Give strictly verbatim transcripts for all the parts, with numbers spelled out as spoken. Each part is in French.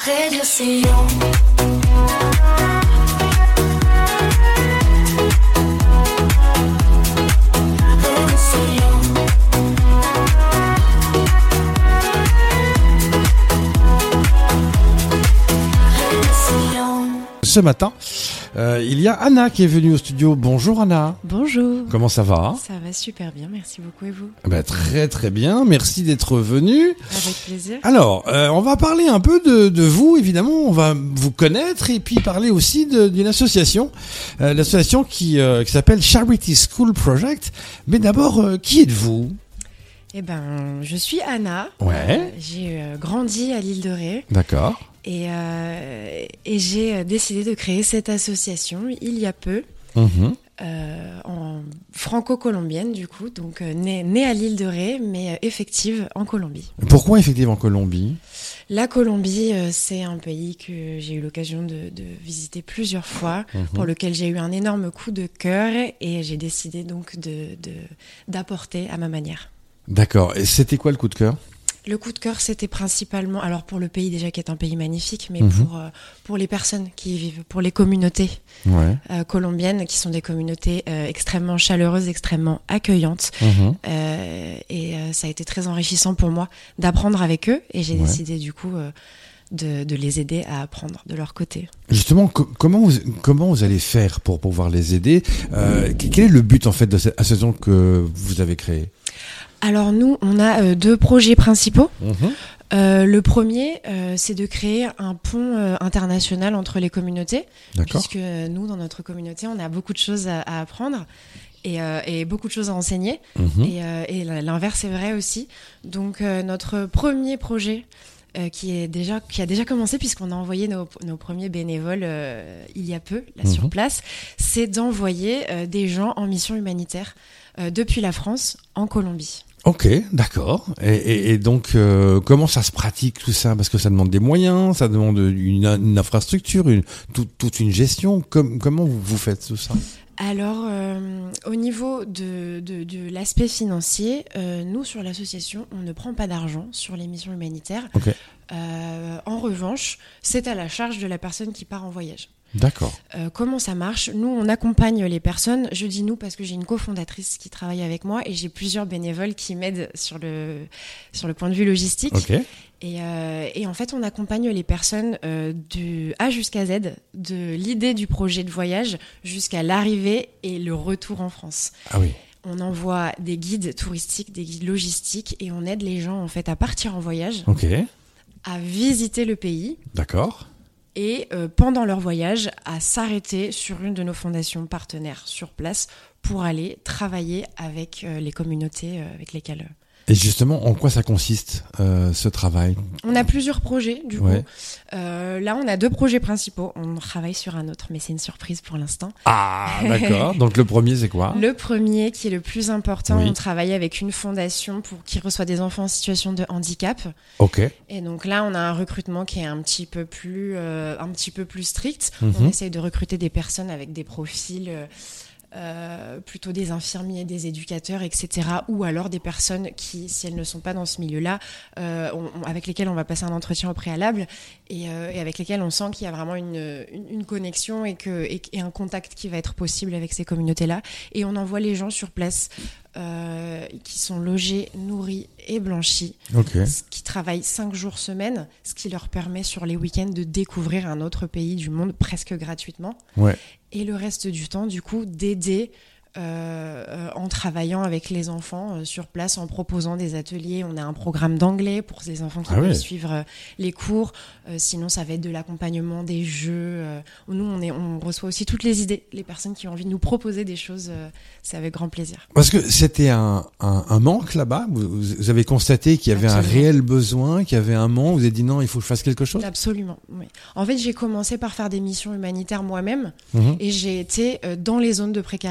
Radio Sillon. Ce matin, euh, il y a Anna qui est venue au studio. Bonjour Anna. Bonjour. Comment ça va ? Ça va super bien, merci beaucoup et vous ? Ben, très très bien, merci d'être venue. Avec plaisir. Alors, euh, on va parler un peu de, de vous, évidemment, on va vous connaître et puis parler aussi de, d'une association, euh, l'association qui, euh, qui s'appelle Charity School Project. Mais d'abord, euh, qui êtes-vous ? Eh ben, je suis Anna. Ouais. Euh, j'ai euh, grandi à l'île de Ré. D'accord. Et, euh, et j'ai décidé de créer cette association il y a peu, Mmh. euh, en franco-colombienne du coup, donc euh, née, née à l'île de Ré, mais euh, effective en Colombie. Pourquoi effectivement en Colombie ? La Colombie, euh, c'est un pays que j'ai eu l'occasion de, de visiter plusieurs fois, Mmh. pour lequel j'ai eu un énorme coup de cœur et j'ai décidé donc de, de, d'apporter à ma manière. D'accord. Et c'était quoi le coup de cœur ? Le coup de cœur, c'était principalement, alors pour le pays déjà qui est un pays magnifique, mais Mmh. pour, euh, pour les personnes qui y vivent, pour les communautés Ouais. euh, colombiennes, qui sont des communautés euh, extrêmement chaleureuses, extrêmement accueillantes. Mmh. Euh, et euh, ça a été très enrichissant pour moi d'apprendre avec eux. Et j'ai Ouais. décidé du coup euh, de, de les aider à apprendre de leur côté. Justement, co- comment vous comment vous allez faire pour pouvoir les aider ? euh, Quel est le but en fait de cette association que vous avez créée ? Alors nous, on a euh, deux projets principaux. Mmh. Euh, le premier, euh, c'est de créer un pont euh, international entre les communautés, D'accord. puisque euh, nous, dans notre communauté, on a beaucoup de choses à, à apprendre et, euh, et beaucoup de choses à enseigner. Mmh. Et, euh, et l'inverse est vrai aussi. Donc euh, notre premier projet, euh, qui est déjà qui a déjà commencé puisqu'on a envoyé nos, nos premiers bénévoles euh, il y a peu là Mmh. sur place, c'est d'envoyer euh, des gens en mission humanitaire euh, depuis la France en Colombie. Ok, d'accord. Et, et, et donc, euh, comment ça se pratique tout ça ? Parce que ça demande des moyens, ça demande une, une infrastructure, une, tout, toute une gestion. Com- comment vous, vous faites tout ça ? Alors, euh, au niveau de, de, de l'aspect financier, euh, nous, sur l'association, on ne prend pas d'argent sur les missions humanitaires. Ok. Euh, en revanche, c'est à la charge de la personne qui part en voyage. D'accord. Euh, comment ça marche ? Nous, on accompagne les personnes. Je dis nous parce que j'ai une cofondatrice qui travaille avec moi et j'ai plusieurs bénévoles qui m'aident sur le, sur le point de vue logistique. Ok. Et, euh, et en fait, on accompagne les personnes euh, du A jusqu'à Z, de l'idée du projet de voyage jusqu'à l'arrivée et le retour en France. Ah oui. On envoie des guides touristiques, des guides logistiques et on aide les gens en fait à partir en voyage, Ok. à visiter le pays D'accord. et euh, pendant leur voyage à s'arrêter sur une de nos fondations partenaires sur place pour aller travailler avec euh, les communautés euh, avec lesquelles... Euh, Et justement, en quoi ça consiste, euh, ce travail ? On a plusieurs projets, du Ouais. coup. Euh, là, on a deux projets principaux. On travaille sur un autre, mais c'est une surprise pour l'instant. Ah, d'accord. Donc le premier, c'est quoi ? Le premier, qui est le plus important, Oui. on travaille avec une fondation pour qui reçoit des enfants en situation de handicap. Ok. Et donc là, on a un recrutement qui est un petit peu plus, euh, un petit peu plus strict. Mhm. On essaye de recruter des personnes avec des profils... Euh, Euh, plutôt des infirmiers, des éducateurs, et cetera. Ou alors des personnes qui, si elles ne sont pas dans ce milieu-là, euh, on, on, avec lesquelles on va passer un entretien au préalable et, euh, et avec lesquelles on sent qu'il y a vraiment une, une, une connexion et, que, et, et un contact qui va être possible avec ces communautés-là. Et on envoie les gens sur place euh, qui sont logés, nourris et blanchis, Ok. qui travaillent cinq jours semaine, ce qui leur permet sur les week-ends de découvrir un autre pays du monde presque gratuitement. Ouais. Et le reste du temps, du coup, d'aider euh, euh, en travaillant avec les enfants euh, sur place, en proposant des ateliers. On a un programme d'anglais pour ces enfants qui Ah veulent ouais. suivre euh, les cours. Euh, sinon, ça va être de l'accompagnement, des jeux. Euh, nous, on, est, on reçoit aussi toutes les idées. Les personnes qui ont envie de nous proposer des choses, euh, c'est avec grand plaisir. Parce que c'était un, un, un manque là-bas. Vous, vous avez constaté qu'il y avait Absolument. un réel besoin, qu'il y avait un manque. Vous avez dit non, il faut que je fasse quelque chose. Absolument, oui. En fait, j'ai commencé par faire des missions humanitaires moi-même Mhm. et j'ai été euh, dans les zones de précarité. C'est-à-dire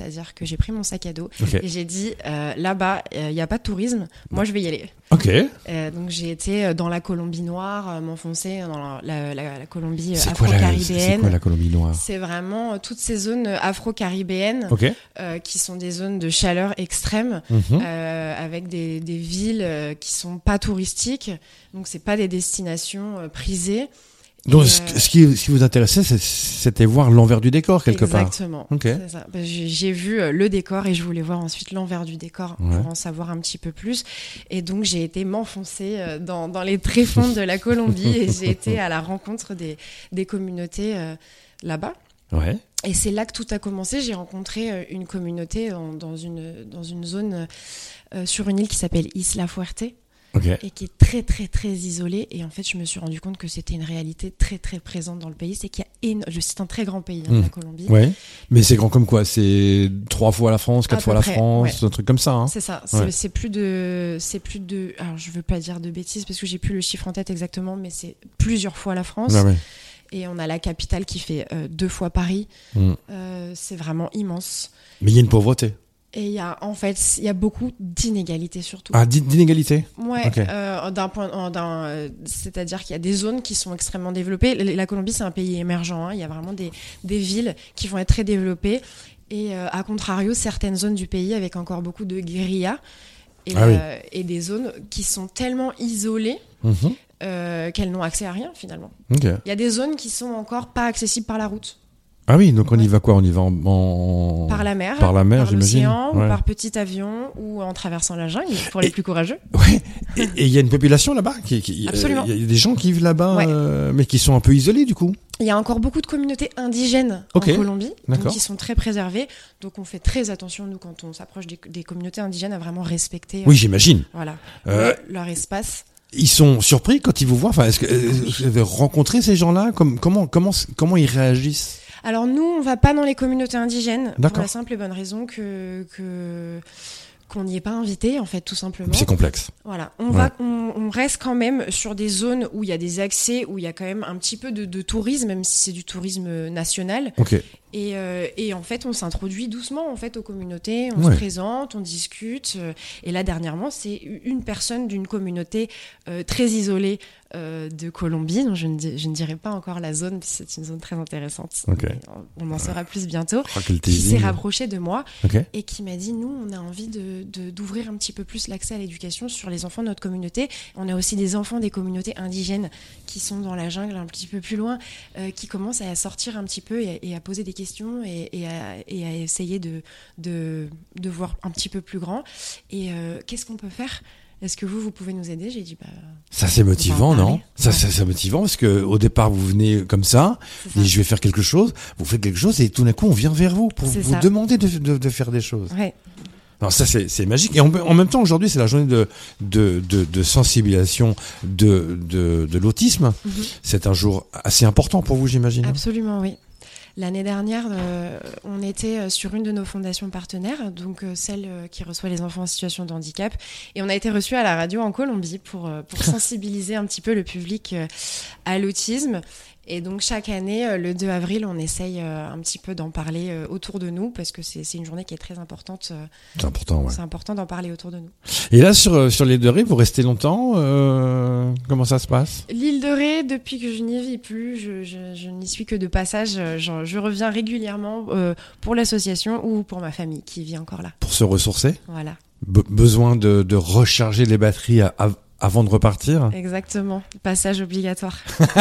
c'est-à-dire que j'ai pris mon sac à dos okay. et j'ai dit euh, là-bas, il euh, n'y a pas de tourisme, moi je vais y aller. Ok. Euh, donc j'ai été dans la Colombie noire, euh, m'enfoncer dans la, la, la, la Colombie c'est afro-caribéenne. Quoi la, c'est quoi la Colombie noire? C'est vraiment toutes ces zones afro-caribéennes okay. euh, qui sont des zones de chaleur extrême, mm-hmm. euh, avec des, des villes euh, qui sont pas touristiques, donc c'est pas des destinations euh, prisées. Donc, et, ce, euh, ce, qui, ce qui vous intéressait, c'était voir l'envers du décor, quelque exactement, part. Exactement. Okay. C'est ça. Ben, j'ai, j'ai vu euh, le décor et je voulais voir ensuite l'envers du décor ouais. pour en savoir un petit peu plus. Et donc, j'ai été m'enfoncer euh, dans, dans les tréfonds de la Colombie et j'ai été à la rencontre des, des communautés euh, là-bas. Ouais. Et c'est là que tout a commencé. J'ai rencontré une communauté en, dans, une, dans une zone euh, sur une île qui s'appelle Isla Fuerte. Okay. Et qui est très très très isolée, et en fait je me suis rendu compte que c'était une réalité très très présente dans le pays. C'est qu'il y a éno... c'est un très grand pays hein, mmh. la Colombie. Ouais. Mais c'est grand comme quoi? C'est trois fois la France, quatre fois la près, France, ouais. un truc comme ça. Hein. C'est ça. C'est, ouais. c'est plus de, c'est plus de. Alors je veux pas dire de bêtises parce que j'ai plus le chiffre en tête exactement, mais c'est plusieurs fois la France. Ah ouais. Et on a la capitale qui fait euh, deux fois Paris. Mmh. Euh, c'est vraiment immense. Mais il y a une pauvreté. Et il y a, en fait, il y a beaucoup d'inégalités surtout. Ah, d'inégalités? Ouais, okay. euh, d'un point, d'un, euh, c'est-à-dire qu'il y a des zones qui sont extrêmement développées. La Colombie, c'est un pays émergent, hein. Il y a vraiment des, des villes qui vont être très développées. Et euh, à contrario, certaines zones du pays avec encore beaucoup de guérillas. Et, ah, euh, oui. et des zones qui sont tellement isolées mm-hmm. euh, qu'elles n'ont accès à rien finalement. Okay. Il y a des zones qui sont encore pas accessibles par la route. Ah oui, donc on y va quoi? On y va en, en... Par la mer, par, la mer, par j'imagine. l'océan, ouais. ou par petit avion, ou en traversant la jungle, pour les et, plus courageux. Ouais. Et il y a une population là-bas qui, qui Absolument. Il euh, y a des gens qui vivent là-bas, ouais. euh, mais qui sont un peu isolés du coup. Il y a encore beaucoup de communautés indigènes okay. en Colombie, donc qui sont très préservées. Donc on fait très attention, nous, quand on s'approche des, des communautés indigènes, à vraiment respecter. Oui, euh, j'imagine. Voilà. Euh... Le, leur espace. Ils sont surpris quand ils vous voient. Enfin, est-ce que euh, vous avez rencontré ces gens-là? Comme, comment, comment, comment ils réagissent? Alors nous, on va pas dans les communautés indigènes D'accord. pour la simple et bonne raison que, que qu'on n'y est pas invité, en fait, tout simplement. C'est complexe. Voilà, on ouais. va, on, on reste quand même sur des zones où il y a des accès, où il y a quand même un petit peu de, de tourisme, même si c'est du tourisme national. Ok. Et, euh, et en fait, on s'introduit doucement en fait aux communautés, on ouais. se présente, on discute. Euh, et là, dernièrement, c'est une personne d'une communauté euh, très isolée euh, de Colombie, dont je ne, je ne dirai pas encore la zone, c'est une zone très intéressante. Okay. On en saura plus bientôt. Qui s'est rapproché de moi okay. et qui m'a dit, nous, on a envie de, de, d'ouvrir un petit peu plus l'accès à l'éducation sur les enfants de notre communauté. On a aussi des enfants des communautés indigènes qui sont dans la jungle un petit peu plus loin, euh, qui commencent à sortir un petit peu et, et à poser des questions. Et, et, à, et à essayer de, de, de voir un petit peu plus grand. Et euh, qu'est-ce qu'on peut faire? Est-ce que vous, vous pouvez nous aider? J'ai dit, bah... Ça, c'est motivant, non? Ça, ouais. ça, c'est motivant parce que au départ, vous venez comme ça, ça, et je vais faire quelque chose, vous faites quelque chose, et tout d'un coup, on vient vers vous pour c'est vous ça. demander de, de, de faire des choses. Ouais. Non, ça, c'est, c'est magique. Et en, en même temps, aujourd'hui, c'est la journée de, de, de, de sensibilisation de, de, de l'autisme. Mm-hmm. C'est un jour assez important pour vous, j'imagine. Absolument, oui. L'année dernière, euh, on était sur une de nos fondations partenaires, donc euh, celle euh, qui reçoit les enfants en situation de handicap, et on a été reçus à la radio en Colombie pour, euh, pour sensibiliser un petit peu le public euh, à l'autisme. Et donc chaque année, euh, le deux avril, on essaye euh, un petit peu d'en parler euh, autour de nous, parce que c'est, c'est une journée qui est très importante. Euh, c'est important, ouais. C'est important d'en parler autour de nous. Et là, sur, sur l'île de Ré, vous restez longtemps euh, Comment ça se passe? L'île de Ré, depuis que je n'y vis plus, je, je, je n'y suis que de passage. Je, je reviens régulièrement euh, pour l'association ou pour ma famille qui vit encore là. Pour se ressourcer? Voilà. Be- besoin de, de recharger les batteries à, à... avant de repartir? Exactement, passage obligatoire.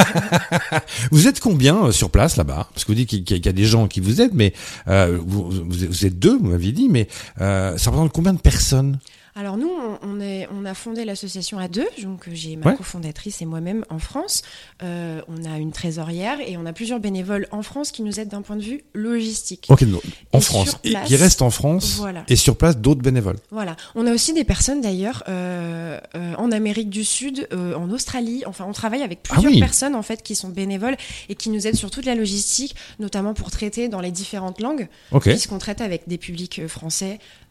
Vous êtes combien euh, sur place là-bas? Parce que vous dites qu'il y, a, qu'il y a des gens qui vous aident, mais euh, vous, vous êtes deux, vous m'aviez dit, mais euh, ça représente combien de personnes? Alors nous, on, on, est, on a fondé l'association à deux, donc j'ai ma ouais. cofondatrice et moi-même en France. Euh, on a une trésorière et on a plusieurs bénévoles en France qui nous aident d'un point de vue logistique. Ok, en et France, place, et qui restent en France, voilà. Et sur place d'autres bénévoles. Voilà, on a aussi des personnes d'ailleurs euh, euh, en Amérique du Sud, euh, en Australie. Enfin, on travaille avec plusieurs ah oui. personnes en fait qui sont bénévoles et qui nous aident sur toute la logistique, notamment pour traiter dans les différentes langues, okay. puisqu'on traite avec des publics français,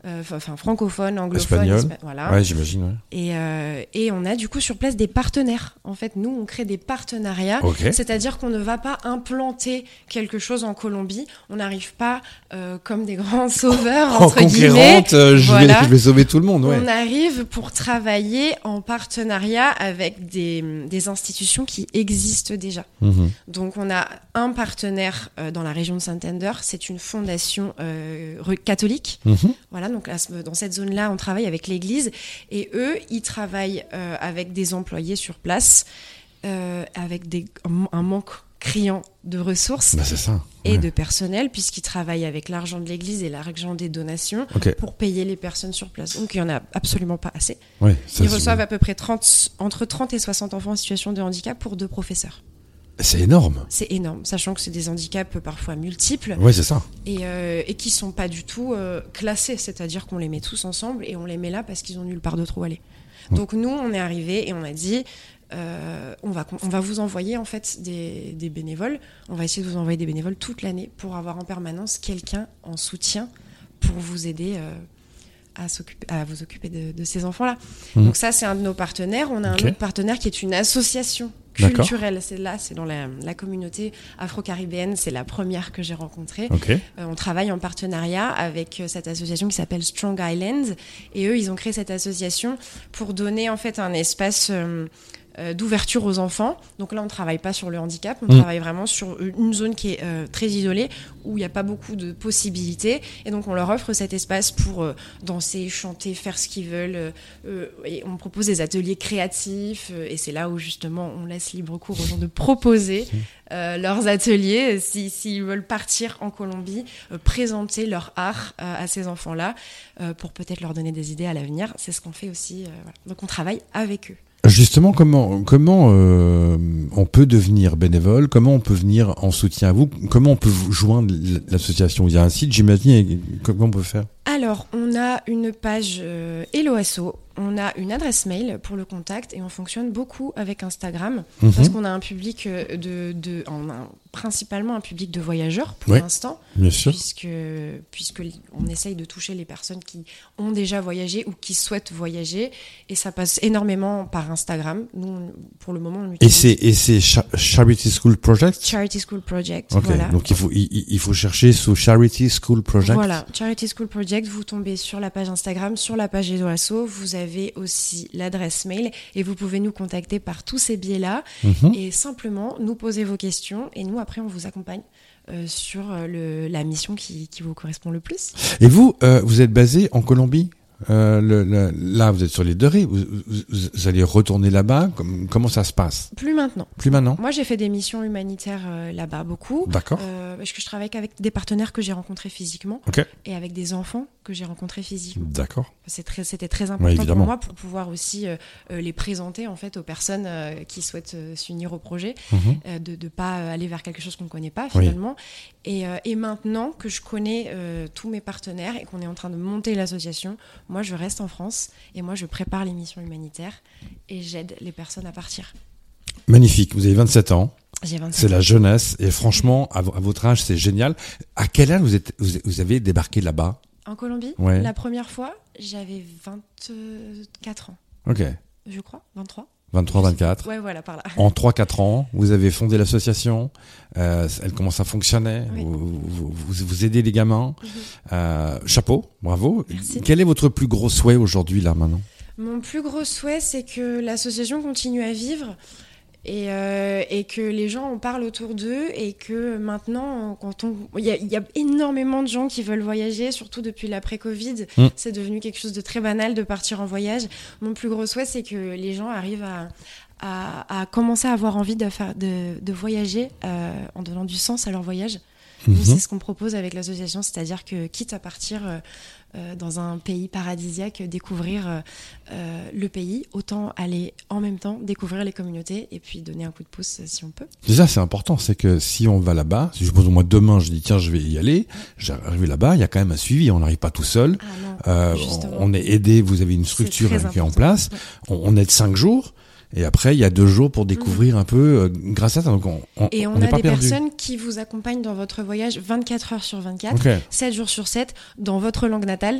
enfin euh, francophones, anglophones, espagnol. Espa- voilà. Ouais, j'imagine. Ouais. Et, euh, et on a du coup sur place des partenaires. En fait, nous, on crée des partenariats. Okay. C'est-à-dire qu'on ne va pas implanter quelque chose en Colombie. On n'arrive pas euh, comme des grands sauveurs, En entre guillemets. euh, je, Voilà. vais, je vais sauver tout le monde. Ouais. On arrive pour travailler en partenariat avec des, des institutions qui existent déjà. Mm-hmm. Donc, on a un partenaire euh, dans la région de Santander. C'est une fondation euh, catholique. Mm-hmm. Voilà, donc là, dans cette zone-là, on travaille avec l'Église. Et eux, ils travaillent euh, avec des employés sur place, euh, avec des, un manque criant de ressources bah, c'est ça. et ouais. de personnel, puisqu'ils travaillent avec l'argent de l'Église et l'argent des donations okay. pour payer les personnes sur place. Donc, il n'y en a absolument pas assez. Ouais, ça, ils reçoivent à peu près trente, entre trente et soixante enfants en situation de handicap pour deux professeurs. C'est énorme. C'est énorme, sachant que c'est des handicaps parfois multiples. Ouais, c'est ça. Et, euh, et qui ne sont pas du tout euh, classés, c'est-à-dire qu'on les met tous ensemble et on les met là parce qu'ils n'ont nulle part d'autre où aller. Mmh. Donc nous, on est arrivés et on a dit, euh, on, va, on va vous envoyer en fait des, des bénévoles, on va essayer de vous envoyer des bénévoles toute l'année pour avoir en permanence quelqu'un en soutien pour vous aider euh, à, à vous occuper de, de ces enfants-là. Mmh. Donc ça, c'est un de nos partenaires. On a okay. un autre partenaire qui est une association culturelle. C'est là, c'est dans la, la communauté afro-caribéenne. C'est la première que j'ai rencontrée. Okay. Euh, on travaille en partenariat avec euh, cette association qui s'appelle Strong Islands. Et eux, ils ont créé cette association pour donner en fait un espace euh, euh, d'ouverture aux enfants. Donc là, on ne travaille pas sur le handicap. On mmh. travaille vraiment sur une zone qui est euh, très isolée, où il n'y a pas beaucoup de possibilités. Et donc, on leur offre cet espace pour euh, danser, chanter, faire ce qu'ils veulent. Euh, et on propose des ateliers créatifs. Euh, et c'est là où, justement, on laisse libre cours aux gens de proposer euh, leurs ateliers. Si, s'ils veulent partir en Colombie, euh, présenter leur art euh, à ces enfants-là euh, pour peut-être leur donner des idées à l'avenir. C'est ce qu'on fait aussi. Euh, voilà. Donc, on travaille avec eux. Justement, comment comment euh, on peut devenir bénévole? Comment on peut venir en soutien à vous? Comment on peut vous joindre l'association? Il y a un site, j'imagine. Comment on peut faire? Alors, on a une page euh, Hello A S O, on a une adresse mail pour le contact et on fonctionne beaucoup avec Instagram mmh. parce qu'on a un public de, de on a principalement un public de voyageurs pour ouais, l'instant, bien sûr. puisque puisque on essaye de toucher les personnes qui ont déjà voyagé ou qui souhaitent voyager et ça passe énormément par Instagram. Nous, pour le moment, on utilise. Et c'est et c'est Cha- Charity School Project. Charity School Project. Okay. Voilà. Donc il faut il, il faut chercher sous Charity School Project. Voilà, Charity School Project. Vous tombez sur la page Instagram, sur la page Hello A S O. Vous avez aussi l'adresse mail et vous pouvez nous contacter par tous ces biais-là mm-hmm. et simplement nous poser vos questions et nous après on vous accompagne euh, sur le, la mission qui, qui vous correspond le plus. Et vous, euh, vous êtes basé en Colombie? Euh, le, le, là, vous êtes sur les deux rives. Vous, vous, vous allez retourner là-bas. Comme, comment ça se passe? Plus maintenant. Plus maintenant. Moi, j'ai fait des missions humanitaires euh, là-bas beaucoup. D'accord. Euh, parce que je travaille qu'avec des partenaires que j'ai rencontrés physiquement okay. et avec des enfants que j'ai rencontrés physiquement. D'accord. C'est très, c'était très important ouais, pour moi pour pouvoir aussi euh, les présenter en fait aux personnes euh, qui souhaitent euh, s'unir au projet, mm-hmm. euh, de ne pas aller vers quelque chose qu'on ne connaît pas finalement. Oui. Et, euh, et maintenant que je connais euh, tous mes partenaires et qu'on est en train de monter l'association, moi je reste en France et moi je prépare les missions humanitaires et j'aide les personnes à partir. Magnifique, vous avez vingt-sept ans. J'ai vingt-sept c'est ans. La jeunesse et franchement à, v- à votre âge c'est génial. À quel âge vous, êtes, vous, vous avez débarqué là-bas? En Colombie, ouais. La première fois, j'avais vingt-quatre ans. Ok. Je crois, vingt-trois. vingt-trois, vingt-quatre. Ouais, voilà, par là. En trois quatre ans, vous avez fondé l'association. Euh, elle commence à fonctionner. Oui. Vous, vous, vous, vous aidez les gamins. Mm-hmm. Euh, chapeau, bravo. Merci. Quel est votre plus gros souhait aujourd'hui, là, maintenant? Mon plus gros souhait, c'est que l'association continue à vivre. Et, euh, et que les gens en parlent autour d'eux et que maintenant, quand on, il y a, y a énormément de gens qui veulent voyager, surtout depuis l'après-Covid. Mmh. C'est devenu quelque chose de très banal de partir en voyage. Mon plus gros souhait, c'est que les gens arrivent à, à, à commencer à avoir envie de, faire, de, de voyager euh, en donnant du sens à leur voyage. Mmh. Nous, c'est ce qu'on propose avec l'association, c'est-à-dire que quitte à partir euh, euh, dans un pays paradisiaque, découvrir euh, euh, le pays, autant aller en même temps découvrir les communautés et puis donner un coup de pouce euh, si on peut. Déjà, c'est important, c'est que si on va là-bas, si je pose moi demain, je dis tiens, je vais y aller, j'arrive là-bas, il y a quand même un suivi, on n'arrive pas tout seul. Ah non, euh, on est aidé, vous avez une structure qui est en place, ouais. on, on aide cinq jours. Et après, il y a deux jours pour découvrir mmh. un peu euh, grâce à ça. Donc on, on, et on, on a pas des perdu. personnes qui vous accompagnent dans votre voyage vingt-quatre heures sur vingt-quatre, okay. sept jours sur sept, dans votre langue natale.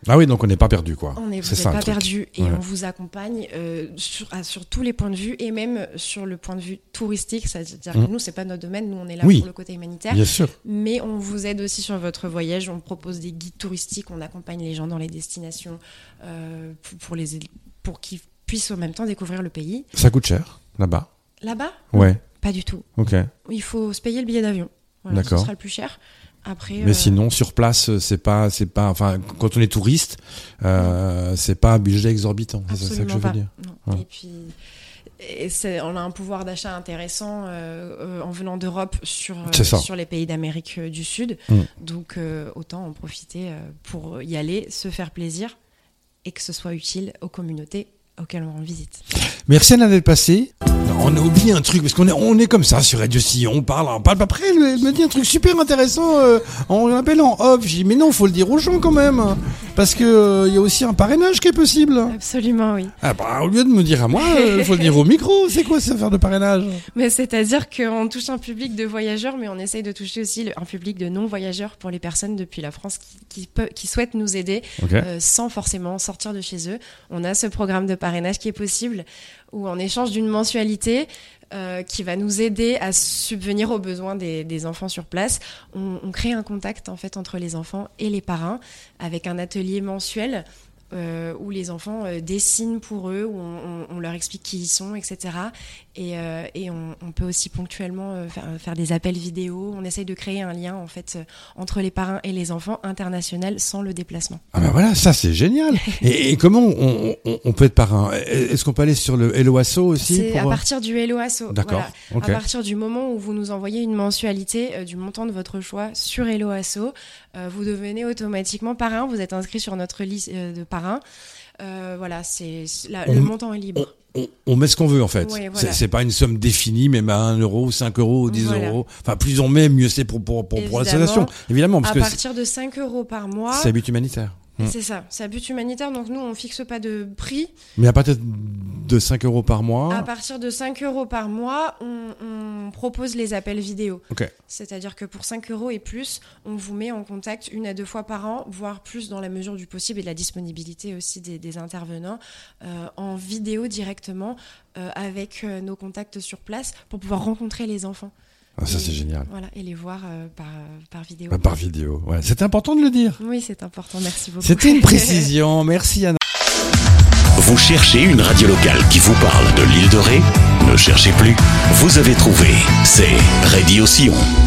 Ah oui, donc on n'est pas perdu, quoi. On n'est ça, pas perdu et ouais. on vous accompagne euh, sur, à, sur tous les points de vue et même sur le point de vue touristique. C'est-à-dire mmh. que nous, c'est pas notre domaine, nous on est là oui. pour le côté humanitaire. Bien sûr. Mais on vous aide aussi sur votre voyage. On propose des guides touristiques, on accompagne les gens dans les destinations euh, pour, pour, les, pour qu'ils puissent en même temps découvrir le pays. Ça coûte cher, là-bas? Là-bas? Ouais. Pas du tout. Ok. Il faut se payer le billet d'avion. Voilà, D'accord. Ce sera le plus cher. Après, mais euh... sinon, sur place, c'est pas, c'est pas, enfin, quand on est touriste, euh, c'est pas un budget exorbitant. C'est ça que je veux pas. dire. Non. Ouais. Et puis, et c'est, on a un pouvoir d'achat intéressant euh, euh, en venant d'Europe sur euh, sur les pays d'Amérique du Sud. Mm. Donc, euh, autant en profiter euh, pour y aller, se faire plaisir et que ce soit utile aux communautés auxquelles on rend visite. Merci Anna d'être passée. On a oublié un truc, parce qu'on est, on est comme ça sur Radio Sillon, on parle, on parle. Après, elle me dit un truc super intéressant, euh, on l'appelle en off. J'ai dit, mais non, faut le dire aux gens quand même, parce que il euh, y a aussi un parrainage qui est possible. Absolument, oui. Ah bah, au lieu de me dire à moi, il euh, faut le dire au micro. C'est quoi cette affaire de parrainage? Mais c'est-à-dire qu'on touche un public de voyageurs, mais on essaye de toucher aussi le, un public de non-voyageurs pour les personnes depuis la France qui, qui, peut, qui souhaitent nous aider okay. euh, sans forcément sortir de chez eux. On a ce programme de parrainage qui est possible, où en échange d'une mensualité euh, qui va nous aider à subvenir aux besoins des, des enfants sur place, on, on crée un contact en fait entre les enfants et les parrains avec un atelier mensuel euh, où les enfants euh, dessinent pour eux, où on, on, on leur explique qui ils sont, et cetera. Et, euh, et on, on peut aussi ponctuellement euh, faire, faire des appels vidéo. On essaye de créer un lien en fait euh, entre les parrains et les enfants international sans le déplacement. Ah ben voilà, ça c'est génial. et, et comment on, on, on peut être parrain? Est-ce qu'on peut aller sur le Hello Asso aussi? C'est pour... à partir du Hello Asso. D'accord. Voilà. Okay. À partir du moment où vous nous envoyez une mensualité euh, du montant de votre choix sur Hello Asso, euh, vous devenez automatiquement parrain. Vous êtes inscrit sur notre liste euh, de parrains. Euh, voilà, c'est, la, on, le montant est libre. On, on met ce qu'on veut en fait. Ouais, voilà. c'est, c'est pas une somme définie, même à un euro, cinq euros, dix voilà. euros. Enfin, plus on met, mieux c'est pour, pour, pour, pour l'association. Évidemment. Parce à que partir de cinq euros par mois. C'est à but humanitaire. C'est ça, c'est à but humanitaire, donc nous on fixe pas de prix. Mais à partir de cinq euros par mois. À partir de cinq euros par mois, on, on propose les appels vidéo. Okay. C'est-à-dire que pour cinq euros et plus, on vous met en contact une à deux fois par an, voire plus dans la mesure du possible et de la disponibilité aussi des, des intervenants, euh, en vidéo directement euh, avec euh, nos contacts sur place pour pouvoir rencontrer les enfants. Ah, ça, et, c'est génial. Voilà, et les voir euh, par, par vidéo. Bah, par vidéo, ouais. C'est important de le dire. Oui, c'est important. Merci beaucoup. C'était une précision. Merci, Anna. Vous cherchez une radio locale qui vous parle de l'île de Ré? Ne cherchez plus. Vous avez trouvé. C'est Radio Sillon.